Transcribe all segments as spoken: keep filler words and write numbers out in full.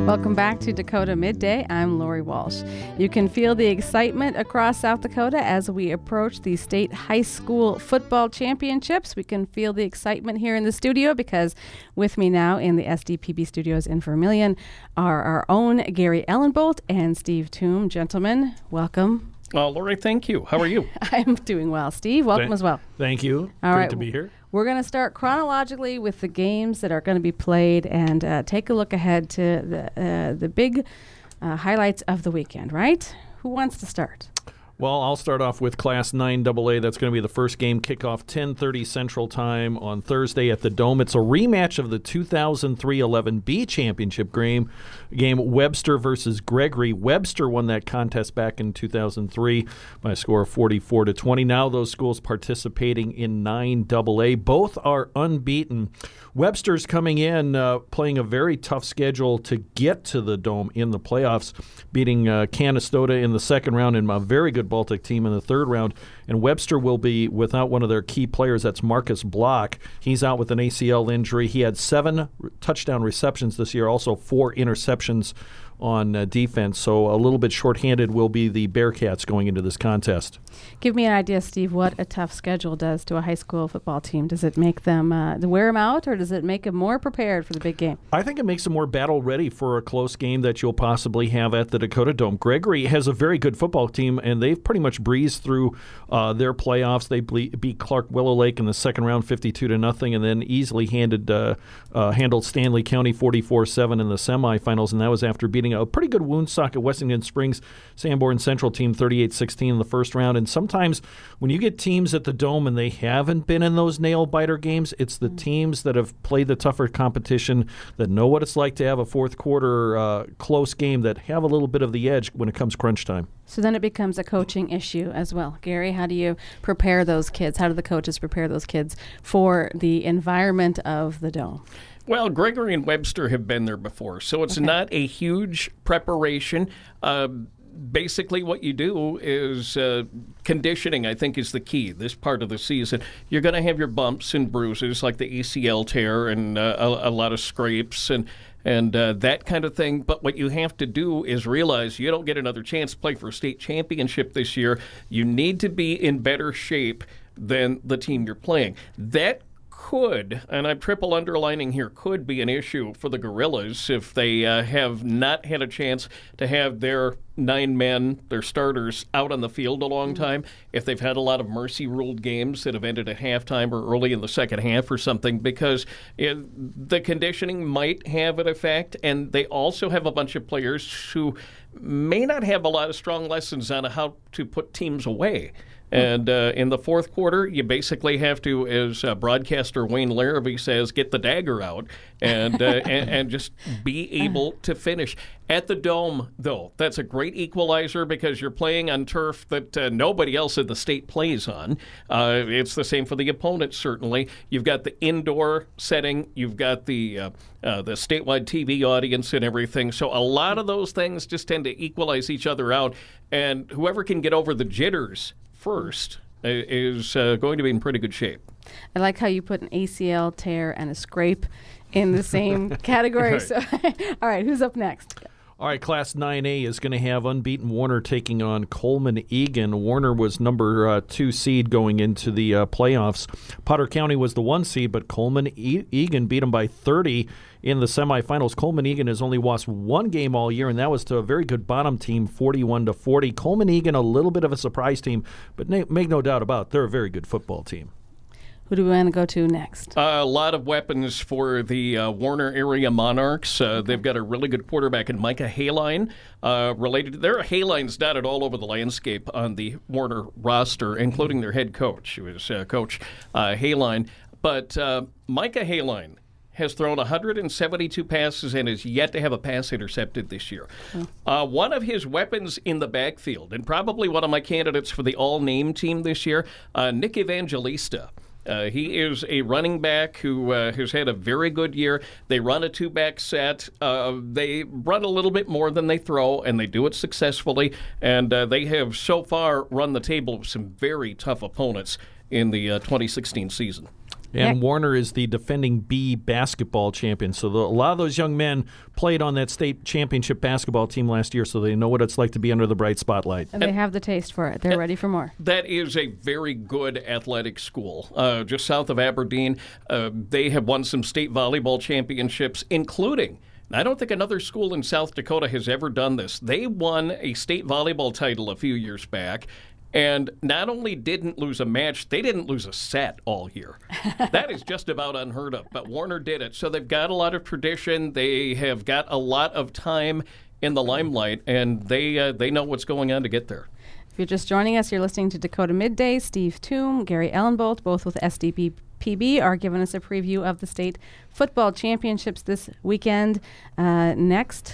Welcome back to Dakota Midday. I'm Lori Walsh. You can feel the excitement across South Dakota as we approach the state high school football championships. We can feel the excitement here in the studio because with me now in the S D P B studios in Vermilion are our own Gary Ellenbolt and Steve Toom. Gentlemen, welcome. Well, Lori, thank you. How are you? I'm doing well. Steve, welcome Th- as well. Thank you. All Great right. to be here. We're going to start chronologically with the games that are going to be played and uh, take a look ahead to the uh, the big uh, highlights of the weekend, right? Who wants to start? Well, I'll start off with Class nine double A. That's going to be the first game, kickoff ten thirty Central Time on Thursday at the Dome. It's a rematch of the two thousand three eleven B Championship game, game Webster versus Gregory. Webster won that contest back in two thousand three by a score of forty-four to twenty. Now those schools participating in nine double A. Both are unbeaten. Webster's coming in uh, playing a very tough schedule to get to the Dome in the playoffs, beating uh, Canastota in the second round and a very good Baltic team in the third round. And Webster will be without one of their key players. That's Marcus Block. He's out with an A C L injury. He had seven touchdown receptions this year, also four interceptions on uh, defense. So a little bit shorthanded will be the Bearcats going into this contest. Give me an idea, Steve, what a tough schedule does to a high school football team. Does it make them uh, wear them out, or does it make them more prepared for the big game? I think it makes them more battle ready for a close game that you'll possibly have at the Dakota Dome. Gregory has a very good football team, and they've pretty much breezed through uh, their playoffs. They ble- beat Clark Willow Lake in the second round, fifty-two to nothing, and then easily handed uh, uh, handled Stanley County forty-four seven in the semifinals, and that was after beating a pretty good Woonsocket Wessington Springs Sanborn Central team thirty-eight sixteen in the first round. And sometimes when you get teams at the Dome and they haven't been in those nail-biter games, it's the mm-hmm. teams that have played the tougher competition, that know what it's like to have a fourth quarter uh, close game, that have a little bit of the edge when it comes crunch time. So then it becomes a coaching issue as well. Gary, how do you prepare those kids? How do the coaches prepare those kids for the environment of the Dome? Well, Gregory and Webster have been there before, so it's okay. Not a huge preparation. Uh, basically, what you do is uh, conditioning, I think, is the key this part of the season. You're going to have your bumps and bruises like the A C L tear and uh, a, a lot of scrapes and and uh, that kind of thing. But what you have to do is realize you don't get another chance to play for a state championship this year. You need to be in better shape than the team you're playing. That could, and I'm triple underlining here, could be an issue for the Gorillas if they uh, have not had a chance to have their nine men, their starters, out on the field a long time, if they've had a lot of mercy-ruled games that have ended at halftime or early in the second half or something, because it, the conditioning might have an effect, and they also have a bunch of players who may not have a lot of strong lessons on how to put teams away. And uh, in the fourth quarter, you basically have to, as uh, broadcaster Wayne Larrabee says, get the dagger out and, uh, and and just be able to finish. At the Dome, though, that's a great equalizer because you're playing on turf that uh, nobody else in the state plays on. Uh, it's the same for the opponent, certainly. You've got the indoor setting. You've got the uh, uh, the statewide T V audience and everything. So a lot of those things just tend to equalize each other out. And whoever can get over the jitters first is uh, going to be in pretty good shape. I like how you put an A C L tear and a scrape in the same category. Right. So, all right, who's up next? All right, Class nine A is going to have unbeaten Warner taking on Coleman Egan. Warner was number uh, two seed going into the uh, playoffs. Potter County was the one seed, but Coleman e- Egan beat them by thirty in the semifinals. Coleman Egan has only lost one game all year, and that was to a very good bottom team, forty-one to forty. Coleman Egan, a little bit of a surprise team, but na- make no doubt about it, they're a very good football team. Who do we want to go to next? Uh, a lot of weapons for the uh, Warner area Monarchs. Uh, okay. They've got a really good quarterback in Micah Hayline. Uh, related, to, there are Haylines dotted all over the landscape on the Warner roster, including their head coach, who is uh, Coach uh, Hayline. But uh, Micah Hayline has thrown one hundred seventy-two passes and is yet to have a pass intercepted this year. Oh. Uh, one of his weapons in the backfield, and probably one of my candidates for the all-name team this year, uh, Nick Evangelista. Uh, he is a running back who uh, has had a very good year. They run a two-back set. Uh, they run a little bit more than they throw, and they do it successfully. And uh, they have so far run the table of some very tough opponents in the uh, twenty sixteen season. And Yeah. Warner is the defending B basketball champion. So the, a lot of those young men played on that state championship basketball team last year, so they know what it's like to be under the bright spotlight. And they have the taste for it. They're ready for more. That is a very good athletic school. Uh, just south of Aberdeen, uh, they have won some state volleyball championships, including, I don't think another school in South Dakota has ever done this. They won a state volleyball title a few years back, and not only didn't lose a match, they didn't lose a set all year. That is just about unheard of, but Warner did it. So they've got a lot of tradition. They have got a lot of time in the limelight, and they uh, they know what's going on to get there. If you're just joining us, you're listening to Dakota Midday. Steve Toom, Gary Ellenbolt, both with S D P P B, are giving us a preview of the state football championships this weekend. Uh, next,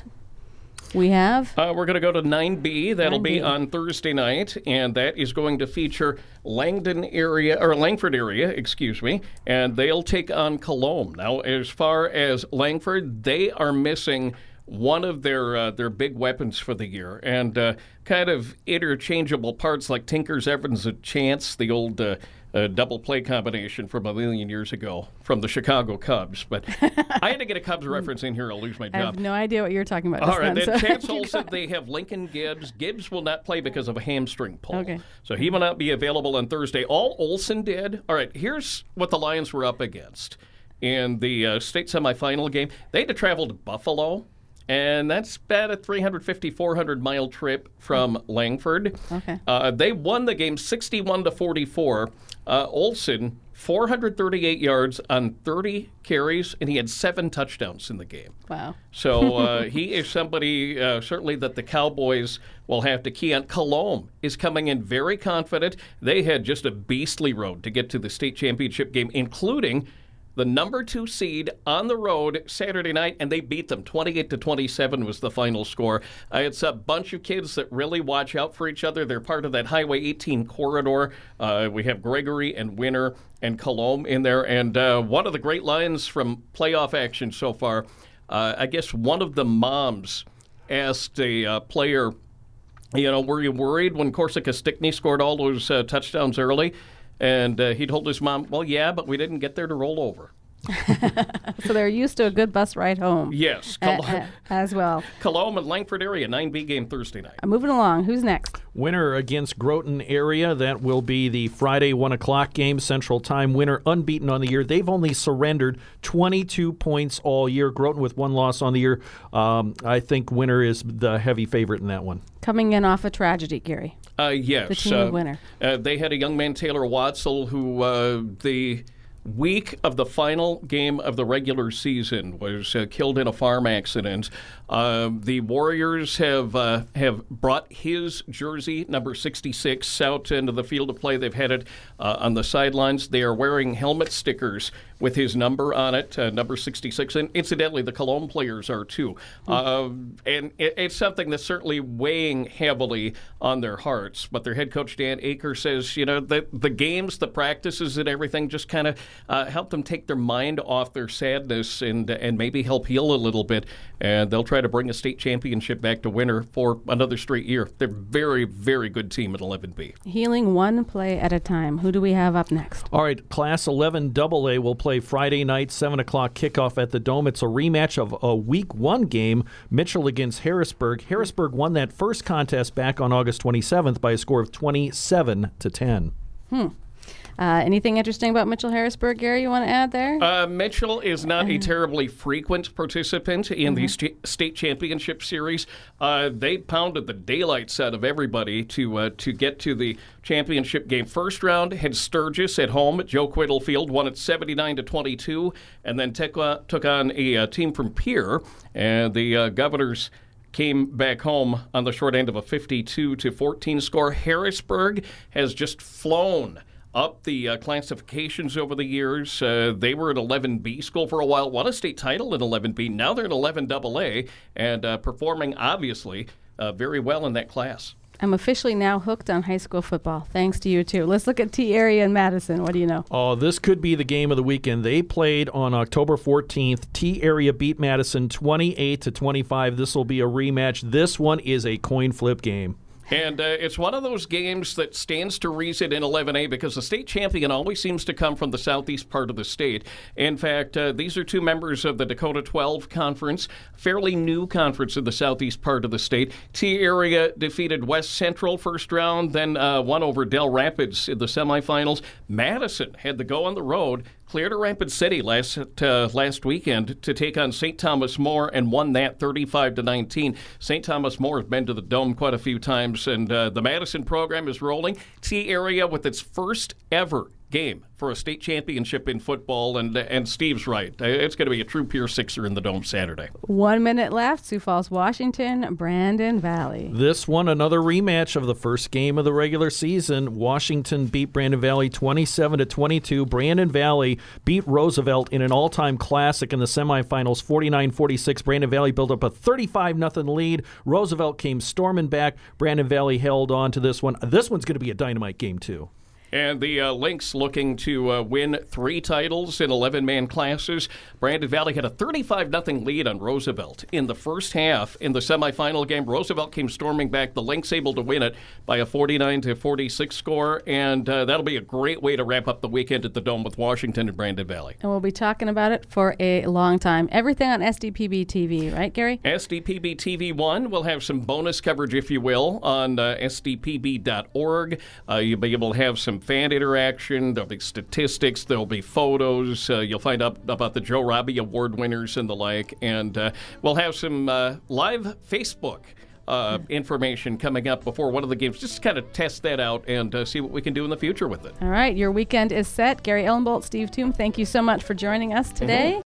we have... Uh, we're going to go to nine B. That'll nine B. be on Thursday night, and that is going to feature Langdon area, or Langford area, excuse me, and they'll take on Colomb. Now, as far as Langford, they are missing one of their uh, their big weapons for the year, and uh, kind of interchangeable parts like Tinkers, Evans, and Chance, the old uh, uh, double play combination from a million years ago from the Chicago Cubs. But I had to get a Cubs reference in here, I'll lose my I job. have no idea what you're talking about. All just right, then, then so Chance you Olson, got- they have Lincoln Gibbs. Gibbs will not play because of a hamstring pull. Okay. So he will not be available on Thursday. All Olson did, all right, here's what the Lions were up against. In the uh, state semifinal game, they had to travel to Buffalo, and that's about a three fifty, four hundred mile trip from Langford. Okay. Uh, they won the game sixty-one to forty-four. Uh, Olson, four hundred thirty-eight yards on thirty carries, and he had seven touchdowns in the game. Wow. So uh, he is somebody uh, certainly that the Cowboys will have to key on. Colomb is coming in very confident. They had just a beastly road to get to the state championship game, including the number two seed on the road Saturday night, and they beat them. twenty-eight to twenty-seven was the final score. Uh, it's a bunch of kids that really watch out for each other. They're part of that Highway eighteen corridor. Uh, we have Gregory and Winter and Colomb in there. And uh, one of the great lines from playoff action so far, uh, I guess one of the moms asked a uh, player, you know, were you worried when Corsica Stickney scored all those uh, touchdowns early? And uh, he told his mom, well, yeah, but we didn't get there to roll over. So they're used to a good bus ride home. Yes. a- Col- a- as well. Colomb and Langford area, nine B game Thursday night. Uh, moving along. Who's next? Winner against Groton area. That will be the Friday one o'clock game, Central Time. Winner unbeaten on the year. They've only surrendered twenty-two points all year. Groton with one loss on the year. Um, I think Winner is the heavy favorite in that one. Coming in off a tragedy, Gary. Uh, yes. The team uh, of Winter. Uh, they had a young man, Taylor Watzel, who uh, the week of the final game of the regular season was uh, killed in a farm accident. Uh, the Warriors have uh, have brought his jersey, number sixty-six, out into the field of play. They've had it uh, on the sidelines. They are wearing helmet stickers with his number on it, uh, number sixty-six. And incidentally, the Colomb players are too. Mm-hmm. Uh, and it, it's something that's certainly weighing heavily on their hearts. But their head coach, Dan Aker, says, you know, the, the games, the practices, and everything just kind of uh, help them take their mind off their sadness and and maybe help heal a little bit. And they'll try to bring a state championship back to Winter for another straight year. They're a very, very good team at eleven B. Healing one play at a time. Who do we have up next? All right, Class eleven double A will play Friday night, seven o'clock kickoff at the Dome. It's a rematch of a Week one game, Mitchell against Harrisburg. Harrisburg won that first contest back on August twenty-seventh by a score of twenty-seven to ten. Hmm. Uh, anything interesting about Mitchell Harrisburg, Gary, you want to add there? Uh, Mitchell is not a terribly frequent participant in mm-hmm. the st- state championship series. Uh, they pounded the daylights out of everybody to uh, to get to the championship game. First round had Sturgis at home at Joe Quiddle Field, won it seventy-nine to twenty-two, and then took, uh, took on a uh, team from Pierre, and the uh, Governors came back home on the short end of a fifty-two to fourteen score. Harrisburg has just flown up the uh, classifications over the years. Uh, they were at eleven B school for a while, won a state title at eleven B. Now they're at eleven double A and uh, performing, obviously, uh, very well in that class. I'm officially now hooked on high school football, thanks to you too. Let's look at T area and Madison. What do you know? Oh, this could be the game of the weekend. They played on October fourteenth. T area beat Madison twenty-eight to twenty-five. This will be a rematch. This one is a coin flip game. And uh, it's one of those games that stands to reason in eleven A because the state champion always seems to come from the southeast part of the state. In fact, uh, these are two members of the Dakota twelve Conference, fairly new conference in the southeast part of the state. T-Area defeated West Central first round, then uh, won over Del Rapids in the semifinals. Madison had to go on the road, cleared to Rapid City last uh, last weekend to take on Saint Thomas More and won that thirty-five to nineteen. Saint Thomas More has been to the Dome quite a few times, and uh, the Madison program is rolling. T-Area with its first ever game for a state championship in football, and and Steve's right. It's going to be a true Pier Sixer in the Dome Saturday. One minute left. Sioux Falls, Washington, Brandon Valley. This one, another rematch of the first game of the regular season. Washington beat Brandon Valley twenty-seven to twenty-two. Brandon Valley beat Roosevelt in an all-time classic in the semifinals, forty-nine forty-six. Brandon Valley built up a thirty-five nothing lead. Roosevelt came storming back. Brandon Valley held on to this one. This one's going to be a dynamite game, too. And the uh, Lynx looking to uh, win three titles in eleven-man classes. Brandon Valley had a thirty-five nothing lead on Roosevelt in the first half. In the semifinal game, Roosevelt came storming back. The Lynx able to win it by a forty-nine to forty-six score, and uh, that'll be a great way to wrap up the weekend at the Dome with Washington and Brandon Valley. And we'll be talking about it for a long time. Everything on S D P B T V, right, Gary? S D P B T V one will have some bonus coverage, if you will, on uh, S D P B dot org. Uh, you'll be able to have some fan interaction, there'll be statistics, there'll be photos, uh, you'll find out about the Joe Robbie Award winners and the like, and uh, we'll have some uh, live Facebook uh, information coming up before one of the games, just to kind of test that out and uh, see what we can do in the future with it. All right, your weekend is set. Gary Ellenbolt, Steve Toom, thank you so much for joining us today. Mm-hmm.